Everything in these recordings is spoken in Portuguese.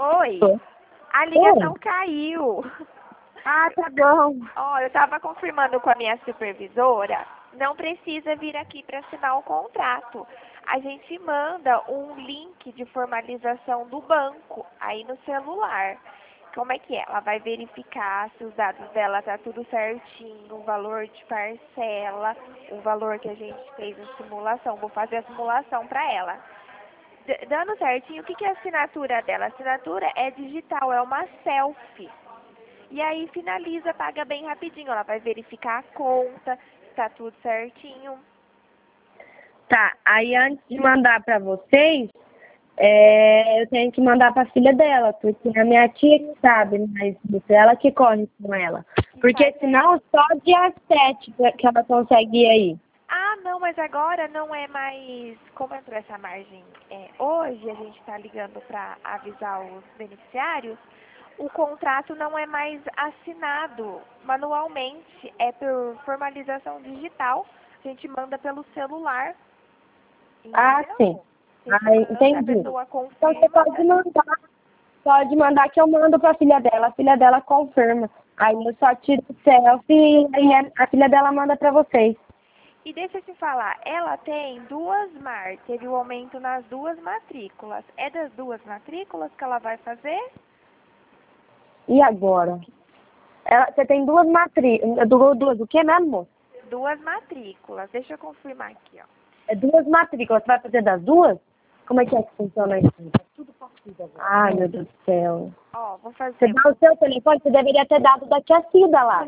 Oi, a ligação caiu. Ah, tá bom. Ó, eu tava confirmando com a minha supervisora, não precisa vir aqui para assinar o contrato. A gente manda um link de formalização do banco aí no celular. Como é que é? Ela vai verificar se os dados dela tá tudo certinho, o valor de parcela, o valor que a gente fez a simulação. Vou fazer a simulação para ela. Dando certinho, o que é a assinatura dela? A assinatura é digital, é uma selfie. E aí finaliza, paga bem rapidinho. Ela vai verificar a conta, se tá tudo certinho. Tá, aí antes de mandar pra vocês, eu tenho que mandar pra filha dela, porque a minha tia que sabe, mas ela que corre com ela. Porque senão só dia 7 que ela consegue ir aí. Ah, não, mas agora não é mais... Como entrou essa margem hoje, a gente está ligando para avisar os beneficiários, o contrato não é mais assinado manualmente, é por formalização digital. A gente manda pelo celular. Ah, sim. Ah, entendi. A pessoa confirma. Então você pode mandar que eu mando pra filha dela. A filha dela confirma. Aí eu só tiro o selfie e a filha dela manda pra vocês. E deixa eu te falar, ela tem teve um aumento nas duas matrículas. É das duas matrículas que ela vai fazer? E agora? Você tem duas matrículas. Duas o quê mesmo? Duas matrículas. Deixa eu confirmar aqui, ó. É duas matrículas. Você vai fazer das duas? Como é que funciona isso? É tudo possível agora. Ai, meu Deus do céu. Ó, vou fazer. Você dá o seu telefone, você deveria ter dado da tia Cida lá.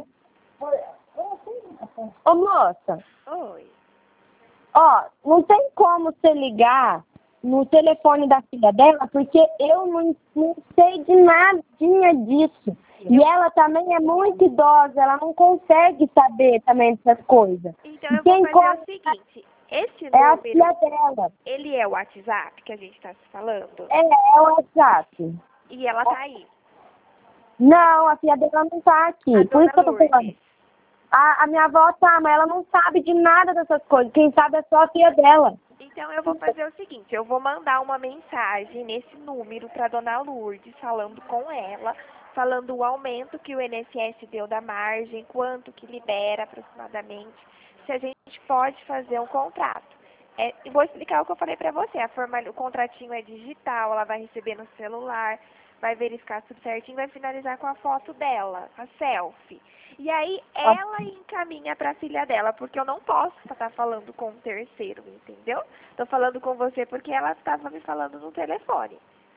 Ô, moça. Oi. Ó, não tem como você ligar no telefone da filha dela, porque eu não sei de nadinha disso. E ela também é muito idosa, ela não consegue saber também dessas coisas. Então eu vou fazer o seguinte, esse é a número, filha dela. ele é o WhatsApp que a gente tá se falando? É o WhatsApp. E ela tá aí? Não, a filha dela não tá aqui. A Por isso que eu tô Lourdes. falando. A minha avó tá, mas ela não sabe de nada dessas coisas. Quem sabe é só a filha dela. Então eu vou fazer o seguinte, eu vou mandar uma mensagem nesse número para dona Lourdes, falando com ela, falando o aumento que o INSS deu da margem, quanto que libera aproximadamente, se a gente pode fazer um contrato. E vou explicar o que eu falei para você, o contratinho é digital, ela vai receber no celular, vai verificar tudo certinho, vai finalizar com a foto dela, a selfie. E aí ela encaminha para a filha dela, porque eu não posso estar falando com um terceiro, entendeu? Tô falando com você porque ela estava me falando no telefone.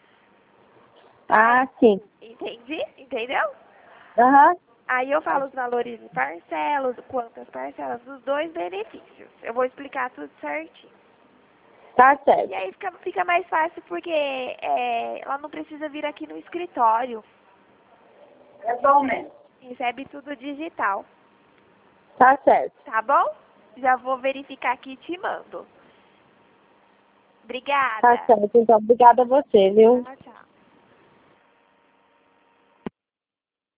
Ah, sim. Entendi? Entendeu? Aham. Aí eu falo os valores de parcelas, quantas parcelas dos dois benefícios. Eu vou explicar tudo certinho. Tá certo. E aí fica mais fácil porque ela não precisa vir aqui no escritório. É bom mesmo. Recebe tudo digital. Tá certo. Tá bom? Já vou verificar aqui e te mando. Obrigada. Tá certo. Então, obrigada a você, viu? Tchau, tchau.